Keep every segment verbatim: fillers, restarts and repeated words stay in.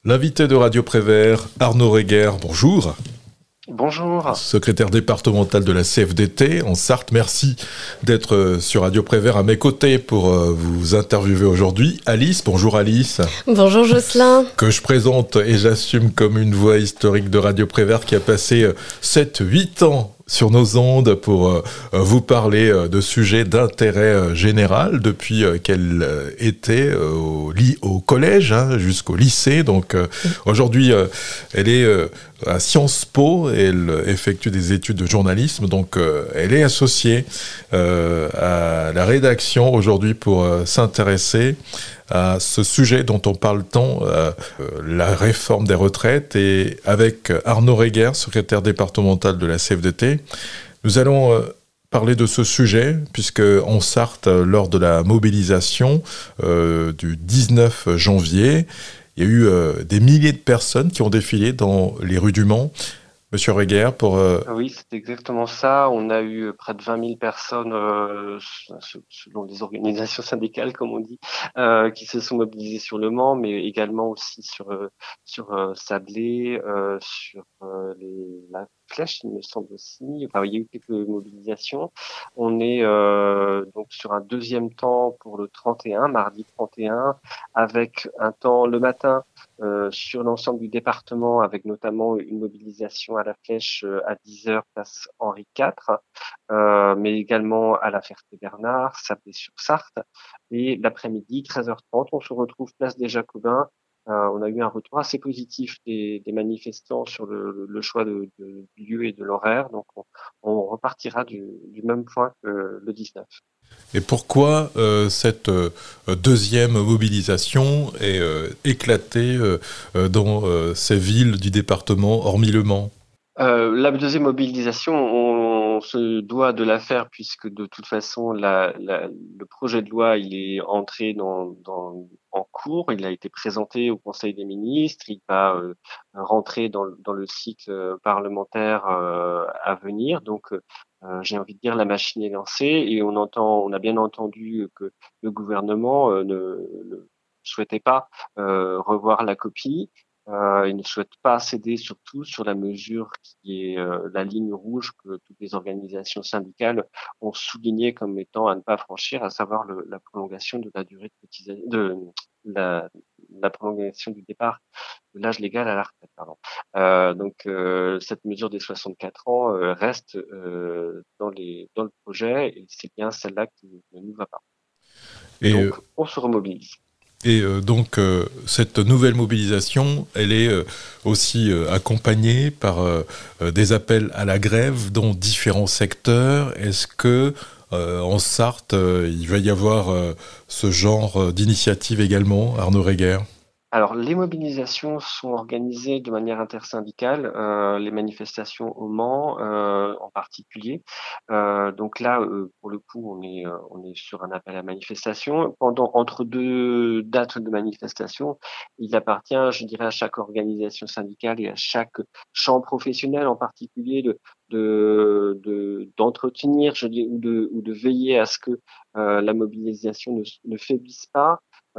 L'invité de Radio Prévert, Arnaud Reger, bonjour. Bonjour. Secrétaire départemental de la C F D T en Sarthe, merci d'être sur Radio Prévert à mes côtés pour vous interviewer aujourd'hui. Alice, bonjour Alice. Bonjour Jocelyn. Que je présente et j'assume comme une voix historique de Radio Prévert qui a passé sept huit ans sur nos ondes pour euh, vous parler euh, de sujets d'intérêt euh, général depuis euh, qu'elle euh, était euh, au, li- au collège hein, jusqu'au lycée. Donc euh, aujourd'hui, euh, elle est euh, à Sciences Po et elle effectue des études de journalisme. Donc euh, elle est associée euh, à la rédaction aujourd'hui pour euh, s'intéresser à ce sujet dont on parle tant, euh, la réforme des retraites. Et avec Arnaud Reger, secrétaire départemental de la C F D T, nous allons euh, parler de ce sujet, puisque en Sarthe, lors de la mobilisation euh, du dix-neuf janvier, il y a eu euh, des milliers de personnes qui ont défilé dans les rues du Mans. Monsieur Reger, pour... Euh... Oui, c'est exactement ça. On a eu près de vingt mille personnes, euh, selon les organisations syndicales, comme on dit, euh, qui se sont mobilisées sur Le Mans, mais également aussi sur euh, sur euh, Sablé, euh, sur euh, les, la Flèche, il me semble aussi. Enfin, il y a eu quelques mobilisations. On est euh, donc sur un deuxième temps pour le trente et un, mardi trente et un, avec un temps le matin euh, sur l'ensemble du département, avec notamment une mobilisation à la Flèche euh, à dix heures, place Henri quatre, euh, mais également à la Ferté-Bernard, Sablé-sur-Sarthe. Et l'après-midi, treize heures trente, on se retrouve place des Jacobins. Euh, on a eu un retour assez positif des, des manifestants sur le, le choix de, de, du lieu et de l'horaire. Donc, on, on repartira du, du même point que le dix-neuf. Et pourquoi euh, cette euh, deuxième mobilisation est euh, éclatée euh, dans euh, ces villes du département, hormis Le Mans ? Euh, la deuxième mobilisation, on, on se doit de la faire puisque de toute façon, la, la, le projet de loi, il est entré dans, dans, en cours, il a été présenté au Conseil des ministres, il va euh, rentrer dans, dans le cycle parlementaire euh, à venir. Donc, euh, j'ai envie de dire, la machine est lancée et on entend, on a bien entendu que le gouvernement euh, ne, ne souhaitait pas euh, revoir la copie. Euh, il ne souhaite pas céder surtout sur la mesure qui est euh, la ligne rouge que toutes les organisations syndicales ont souligné comme étant à ne pas franchir, à savoir le, la prolongation de la durée de cotisation, de la, la prolongation du départ de l'âge légal à la retraite. Pardon. Euh, donc euh, cette mesure des soixante-quatre ans euh, reste euh, dans les dans le projet et c'est bien celle-là qui ne nous va pas. Et donc euh... on se remobilise. Et euh, donc, euh, cette nouvelle mobilisation, elle est euh, aussi euh, accompagnée par euh, des appels à la grève dans différents secteurs. Est-ce que euh, en Sarthe, euh, il va y avoir euh, ce genre d'initiative également, Arnaud Reger ? Alors, les mobilisations sont organisées de manière intersyndicale, euh, les manifestations au Mans euh, en particulier. Euh, donc là, euh, pour le coup, on est euh, on est sur un appel à manifestation. Pendant entre deux dates de manifestation, il appartient, je dirais, à chaque organisation syndicale et à chaque champ professionnel en particulier de de, de d'entretenir, je dis, ou de ou de veiller à ce que euh, la mobilisation ne, ne faiblisse pas.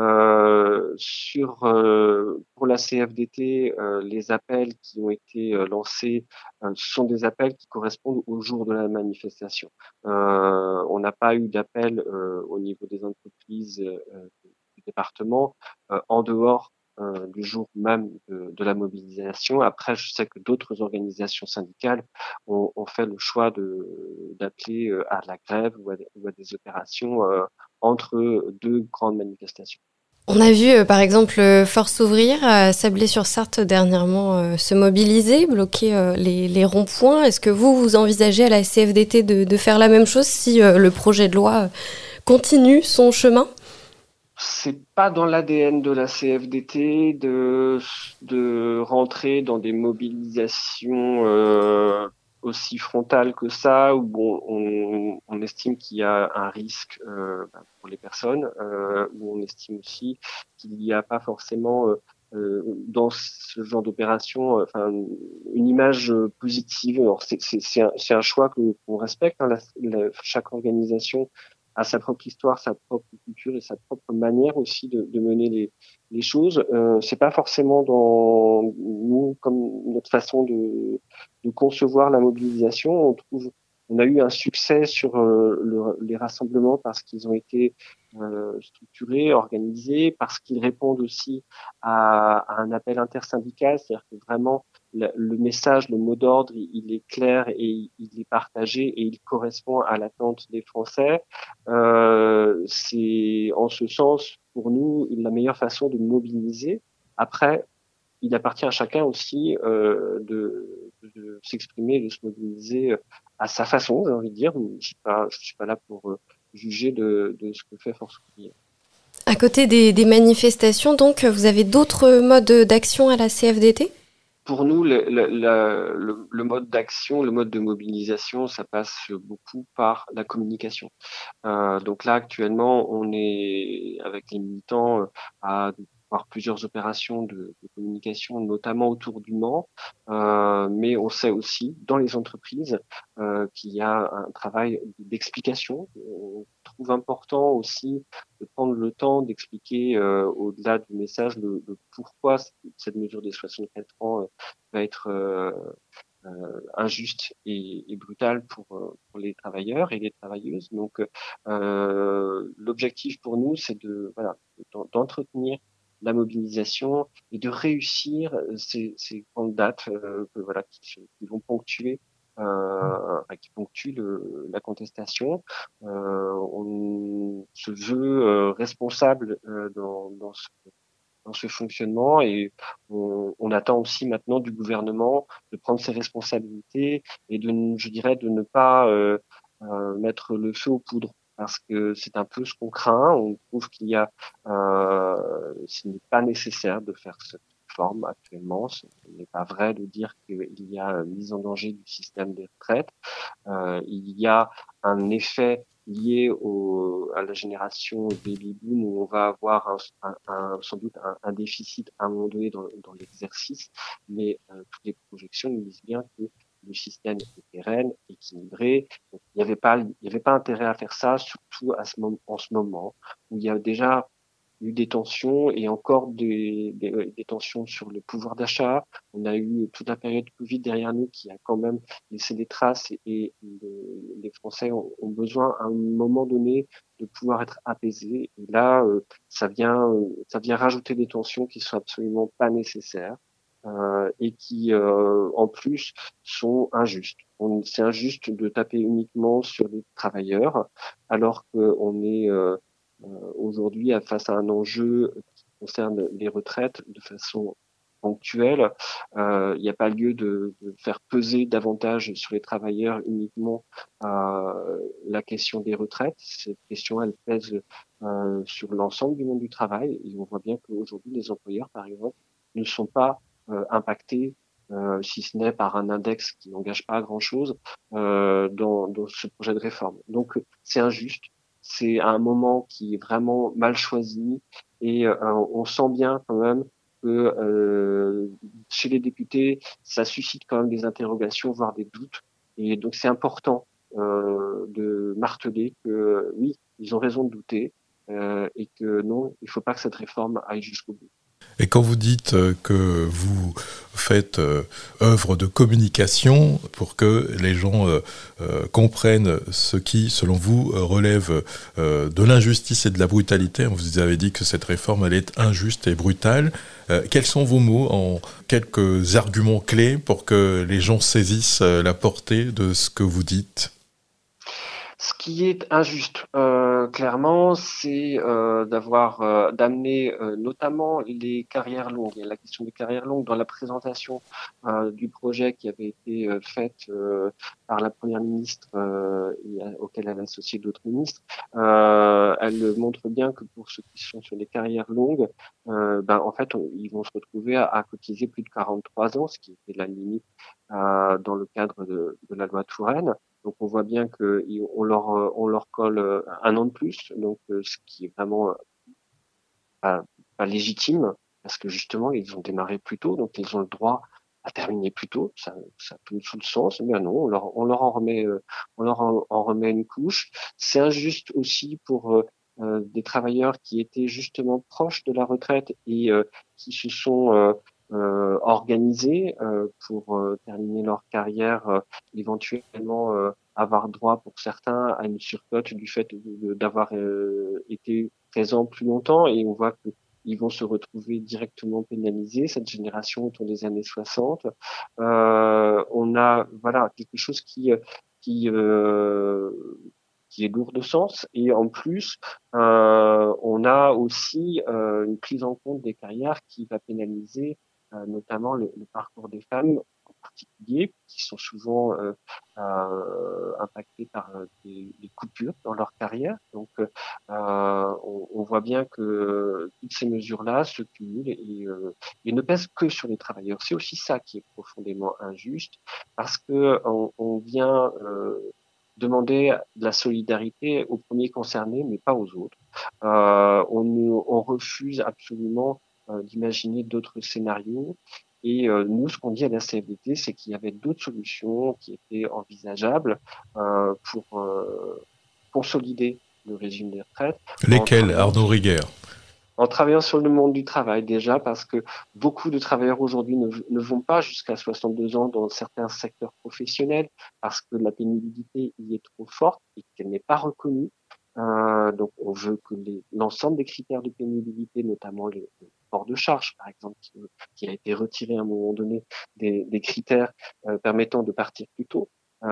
Euh, sur euh, pour la C F D T, euh, les appels qui ont été euh, lancés euh, sont des appels qui correspondent au jour de la manifestation. Euh, on n'a pas eu d'appel euh, au niveau des entreprises euh, du département euh, en dehors euh, du jour même de, de la mobilisation. Après, je sais que d'autres organisations syndicales ont, ont fait le choix de d'appeler euh, à la grève ou à, ou à des opérations euh, entre deux grandes manifestations. On a vu euh, par exemple euh, Force Ouvrière à Sablé-sur-Sarthe dernièrement euh, se mobiliser, bloquer euh, les, les ronds-points. Est-ce que vous, vous envisagez à la C F D T de, de faire la même chose si euh, le projet de loi continue son chemin ? C'est pas dans l'A D N de la C F D T de, de rentrer dans des mobilisations euh, aussi frontales que ça, où on, on, on estime qu'il y a un risque euh, pour les personnes, euh, où on estime aussi qu'il n'y a pas forcément euh, euh, dans ce genre d'opération euh, enfin, une image positive. Alors c'est, c'est, c'est, un, c'est un choix que, qu'on respecte. Hein, la, la, chaque organisation a sa propre histoire, sa propre culture et sa propre manière aussi de, de mener les, les choses. Euh, c'est pas forcément dans nous comme notre façon de, de concevoir la mobilisation. On trouve, on a eu un succès sur euh, le, les rassemblements parce qu'ils ont été euh, structurés, organisés, parce qu'ils répondent aussi à, à un appel intersyndical, c'est-à-dire que vraiment le, le message, le mot d'ordre, il, il est clair et il, il est partagé et il correspond à l'attente des Français. Euh, c'est en ce sens, pour nous, la meilleure façon de mobiliser. Après, il appartient à chacun aussi euh, de, de s'exprimer, de se mobiliser à sa façon, j'ai envie de dire. Je suis pas, je suis pas là pour euh, juger de, de ce que fait Force ouvrière. À côté des, des manifestations, donc, vous avez d'autres modes d'action à la C F D T ? Pour nous, le, le, le, le mode d'action, le mode de mobilisation, ça passe beaucoup par la communication. Euh, donc là, actuellement, on est avec les militants à voir plusieurs opérations de, de communication, notamment autour du Mans, euh, mais on sait aussi dans les entreprises euh, qu'il y a un travail d'explication. On trouve important aussi de prendre le temps d'expliquer euh, au-delà du message le, le pourquoi cette mesure des soixante-quatre ans euh, va être euh, euh, injuste et, et brutale pour, pour les travailleurs et les travailleuses. Donc, euh, l'objectif pour nous, c'est de voilà d'entretenir la mobilisation et de réussir ces, ces grandes dates euh, que, voilà qui, qui vont ponctuer euh, qui ponctuent le, la contestation. Euh, on se veut euh, responsable euh, dans, dans ce dans ce fonctionnement et on, on attend aussi maintenant du gouvernement de prendre ses responsabilités et de, je dirais, de ne pas euh, euh, mettre le feu aux poudres parce que c'est un peu ce qu'on craint. On trouve qu'il y a, euh, ce n'est pas nécessaire de faire cette forme actuellement. Ce n'est pas vrai de dire qu'il y a mise en danger du système des retraites. Euh, il y a un effet lié au, à la génération baby boom où on va avoir un, un, un, sans doute un, un déficit à un moment donné dans, dans l'exercice, mais euh, toutes les projections nous disent bien que le système est pérenne, équilibré. Donc, il n'y avait pas, il y avait pas intérêt à faire ça, surtout à ce moment, en ce moment où il y a déjà eu des tensions et encore des, des, des tensions sur le pouvoir d'achat. On a eu toute la période Covid derrière nous qui a quand même laissé des traces et, et les, les Français ont, ont besoin à un moment donné de pouvoir être apaisés. Et là, euh, ça vient, euh, ça vient rajouter des tensions qui sont absolument pas nécessaires euh, et qui, euh, en plus, sont injustes. On, c'est injuste de taper uniquement sur les travailleurs alors qu'on est euh, euh, aujourd'hui face à un enjeu qui concerne les retraites de façon ponctuelle. Euh, il n'y a pas lieu de, de faire peser davantage sur les travailleurs uniquement euh, la question des retraites. Cette question, elle pèse euh, sur l'ensemble du monde du travail et on voit bien qu'aujourd'hui, les employeurs, par exemple, ne sont pas euh, impactés euh, si ce n'est par un index qui n'engage pas grand-chose euh, dans, dans ce projet de réforme. Donc, c'est injuste. C'est un moment qui est vraiment mal choisi et euh, on sent bien quand même que euh, chez les députés, ça suscite quand même des interrogations, voire des doutes. Et donc c'est important euh, de marteler que oui, ils ont raison de douter euh, et que non, il ne faut pas que cette réforme aille jusqu'au bout. Et quand vous dites que vous faites euh, œuvre de communication pour que les gens euh, euh, comprennent ce qui, selon vous, relève euh, de l'injustice et de la brutalité, vous avez dit que cette réforme elle est injuste et brutale. Euh, quels sont vos mots en quelques arguments clés pour que les gens saisissent la portée de ce que vous dites ? Ce qui est injuste, euh, clairement, c'est euh, d'avoir euh, d'amener euh, notamment les carrières longues. Il y a la question des carrières longues dans la présentation euh, du projet qui avait été euh, faite euh, par la première ministre, euh, et, euh, auquel elle a associé d'autres ministres. Euh, elle montre bien que pour ceux qui sont sur les carrières longues, euh, ben en fait, on, ils vont se retrouver à, à cotiser plus de quarante-trois ans, ce qui était la limite euh, dans le cadre de, de la loi Touraine. Donc on voit bien que on leur on leur colle un an de plus, donc ce qui est vraiment pas, pas légitime parce que justement ils ont démarré plus tôt, donc ils ont le droit à terminer plus tôt. Ça, ça peut tout le sens. Mais non, on leur, on leur en remet, euh, on leur en, en remet une couche. C'est injuste aussi pour euh, euh, des travailleurs qui étaient justement proches de la retraite et euh, qui se sont euh, euh, organisés euh, pour euh, terminer leur carrière, euh, éventuellement euh, avoir droit pour certains à une surcote du fait de- de- d'avoir euh, été présents plus longtemps, et on voit que ils vont se retrouver directement pénalisés, cette génération autour des années soixante. Euh, on a voilà quelque chose qui qui euh, qui est lourd de sens, et en plus euh, on a aussi euh, une prise en compte des carrières qui va pénaliser euh, notamment le, le parcours des femmes en particulier, qui sont souvent euh, euh, impactées par euh, des, des coupures dans leur carrière. Donc euh, on, on voit bien que toutes ces mesures-là se cumulent et, euh, et ne pèsent que sur les travailleurs. C'est aussi ça qui est profondément injuste, parce que on, on vient euh, demander de la solidarité aux premiers concernés, mais pas aux autres. Euh, on, on refuse absolument euh, d'imaginer d'autres scénarios. Et euh, nous, ce qu'on dit à la C F D T, c'est qu'il y avait d'autres solutions qui étaient envisageables euh, pour euh, consolider le régime des retraites en Lesquels, travaillant Arnaud Riguer? en travaillant sur le monde du travail déjà, parce que beaucoup de travailleurs aujourd'hui ne, ne vont pas jusqu'à soixante-deux ans dans certains secteurs professionnels, parce que la pénibilité y est trop forte et qu'elle n'est pas reconnue. Euh, donc on veut que les, l'ensemble des critères de pénibilité, notamment le, le port de charge par exemple, qui, qui a été retiré à un moment donné des, des critères euh, permettant de partir plus tôt.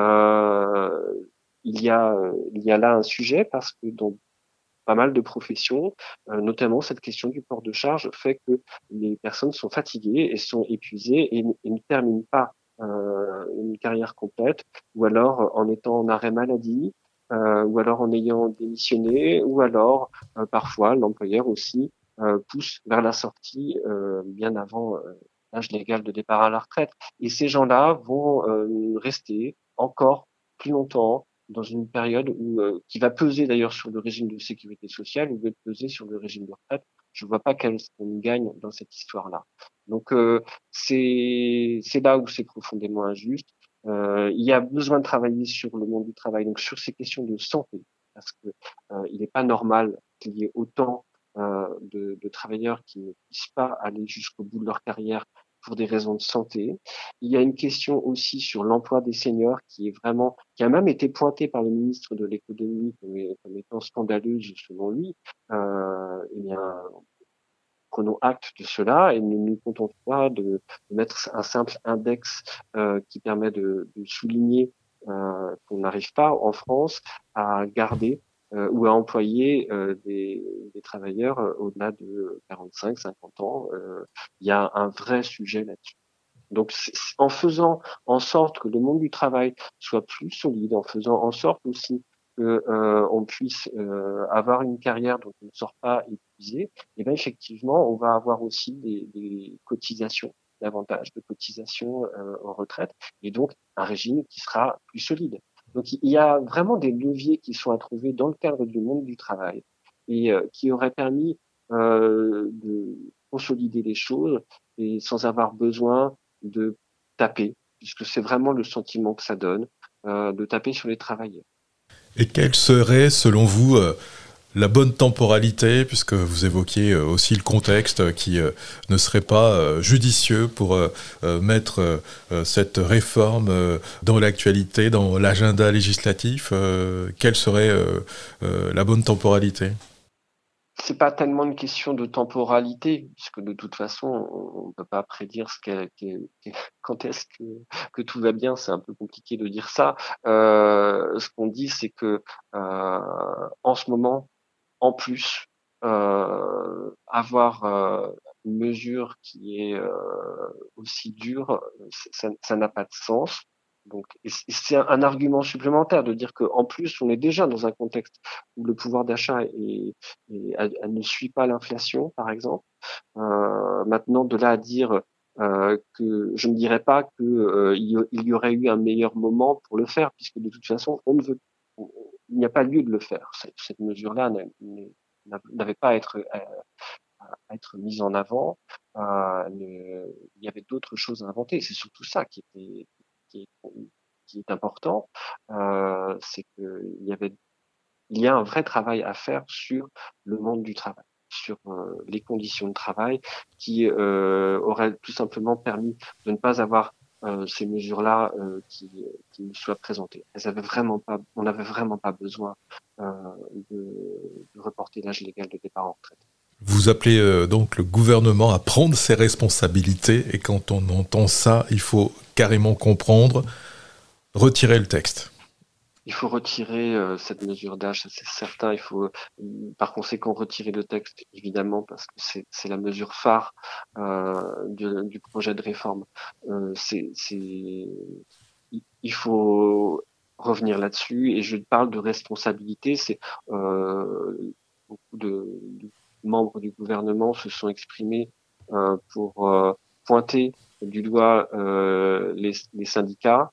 Euh, il y a il y a là un sujet, parce que dans pas mal de professions, euh, notamment cette question du port de charge fait que les personnes sont fatiguées et sont épuisées et, et ne terminent pas euh, une carrière complète, ou alors en étant en arrêt maladie, euh, ou alors en ayant démissionné, ou alors euh, parfois l'employeur aussi euh, pousse vers la sortie euh, bien avant euh, l'âge légal de départ à la retraite. Et ces gens-là vont euh, rester encore plus longtemps dans une période où euh, qui va peser d'ailleurs sur le régime de sécurité sociale, ou va peser sur le régime de retraite. Je vois pas quel qu'on gagne dans cette histoire-là. Donc euh, c'est c'est là où c'est profondément injuste. Euh, il y a besoin de travailler sur le monde du travail, donc sur ces questions de santé, parce que euh, il n'est pas normal qu'il y ait autant euh, de, de travailleurs qui ne puissent pas aller jusqu'au bout de leur carrière pour des raisons de santé. Il y a une question aussi sur l'emploi des seniors qui est vraiment, qui a même été pointée par le ministre de l'économie comme, comme étant scandaleuse selon lui. Euh, eh bien, prenons acte de cela et ne nous contentons pas de, de mettre un simple index euh, qui permet de, de souligner euh, qu'on n'arrive pas en France à garder euh, ou à employer euh, des, des travailleurs euh, au-delà de quarante-cinq, cinquante ans. Euh, il y a un vrai sujet là-dessus. Donc, en faisant en sorte que le monde du travail soit plus solide, en faisant en sorte aussi que euh, on puisse euh, avoir une carrière dont on ne sort pas épuisé, et bien effectivement, on va avoir aussi des, des cotisations, davantage de cotisations euh, en retraite, et donc un régime qui sera plus solide. Donc, il y a vraiment des leviers qui sont à trouver dans le cadre du monde du travail et euh, qui auraient permis euh, de consolider les choses et sans avoir besoin de taper, puisque c'est vraiment le sentiment que ça donne, euh, de taper sur les travailleurs. Et quelle serait, selon vous, euh, la bonne temporalité, puisque vous évoquiez euh, aussi le contexte euh, qui euh, ne serait pas euh, judicieux pour euh, euh, mettre euh, euh, cette réforme euh, dans l'actualité, dans l'agenda législatif, euh, quelle serait euh, euh, la bonne temporalité ? C'est pas tellement une question de temporalité, puisque de toute façon, on ne peut pas prédire ce qu'est, qu'est, qu'est, quand est-ce que, que tout va bien. C'est un peu compliqué de dire ça. Euh, ce qu'on dit, c'est que euh, en ce moment, en plus, euh, avoir euh, une mesure qui est euh, aussi dure, ça, ça n'a pas de sens. Donc, et c'est un, un argument supplémentaire de dire qu'en plus, on est déjà dans un contexte où le pouvoir d'achat est, est, elle, elle ne suit pas l'inflation, par exemple. Euh, maintenant, de là à dire euh, que je ne dirais pas que euh, il, y, il y aurait eu un meilleur moment pour le faire, puisque de toute façon, on ne veut, on, il n'y a pas lieu de le faire. Cette, cette mesure-là n'avait pas à être euh, à être mise en avant. Euh, le, il y avait d'autres choses à inventer. C'est surtout ça qui était qui est, qui est important. Euh, c'est que il y avait il y a un vrai travail à faire sur le monde du travail, sur euh, les conditions de travail qui euh, auraient tout simplement permis de ne pas avoir euh, ces mesures-là euh, qui, qui nous soient présentées. Elles avaient vraiment pas, on n'avait vraiment pas besoin euh, de, de reporter l'âge légal de départ en retraite. Vous appelez euh, donc le gouvernement à prendre ses responsabilités, et quand on entend ça, il faut carrément comprendre, retirer le texte. Il faut retirer euh, cette mesure d'âge, ça c'est certain. Il faut, par conséquent, retirer le texte, évidemment, parce que c'est, c'est la mesure phare euh, du, du projet de réforme. Euh, c'est, c'est, il faut revenir là-dessus. Et je parle de responsabilité. C'est euh, beaucoup de, de membres du gouvernement se sont exprimés euh, pour euh, pointer du doigt euh, les, les syndicats.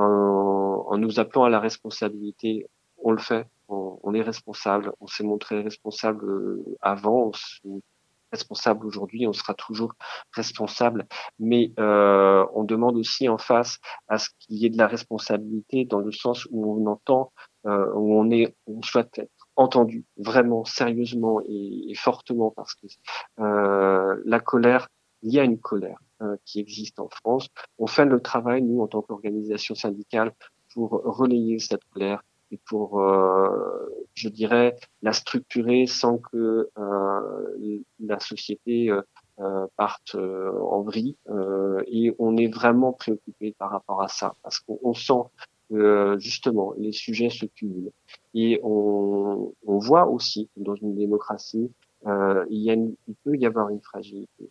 En, en nous appelant à la responsabilité, on le fait, on, on est responsable, on s'est montré responsable avant, on est responsable aujourd'hui, on sera toujours responsable, mais euh, on demande aussi en face à ce qu'il y ait de la responsabilité dans le sens où on entend, euh, où on est, on souhaite être entendu vraiment sérieusement et, et fortement, parce que euh, la colère, il y a une colère euh, qui existe en France. On fait le travail, nous, en tant qu'organisation syndicale, pour relayer cette colère et pour, euh, je dirais, la structurer sans que euh, la société euh, parte euh, en vrille. Euh, et on est vraiment préoccupé par rapport à ça, parce qu'on on sent que, justement, les sujets se cumulent. Et on, on voit aussi que dans une démocratie, Euh, il, y a une, il peut y avoir une fragilité.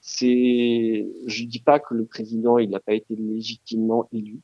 C'est, je dis pas que le président il n'a pas été légitimement élu.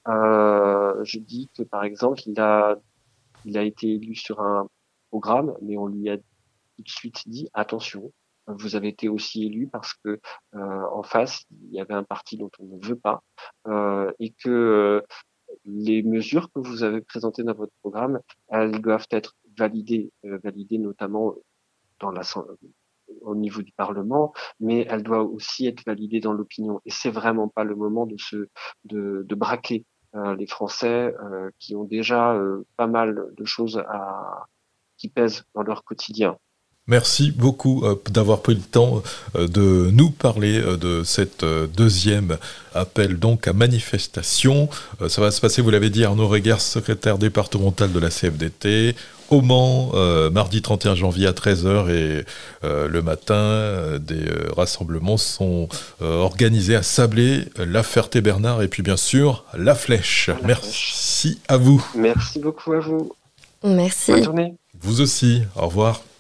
Euh, je dis que par exemple il a, il a été élu sur un programme, mais on lui a tout de suite dit attention, vous avez été aussi élu parce que euh, en face il y avait un parti dont on ne veut pas euh, et que euh, les mesures que vous avez présentées dans votre programme, elles doivent être validées, euh, validées notamment dans la, au niveau du Parlement, mais elle doit aussi être validée dans l'opinion. Et c'est vraiment pas le moment de se, de, de braquer euh, les Français euh, qui ont déjà euh, pas mal de choses à, qui pèsent dans leur quotidien. Merci beaucoup euh, d'avoir pris le temps euh, de nous parler euh, de cette euh, deuxième appel donc à manifestation. Euh, ça va se passer, vous l'avez dit, Arnaud Reguers, secrétaire départemental de la C F D T, au Mans, euh, mardi trente et un janvier à treize heures, et euh, le matin, euh, des euh, rassemblements sont euh, organisés à Sablé, La Ferté-Bernard et puis bien sûr La Flèche. La Merci Flèche. À vous. Merci beaucoup à vous. Merci. Bonne journée. Vous aussi, au revoir.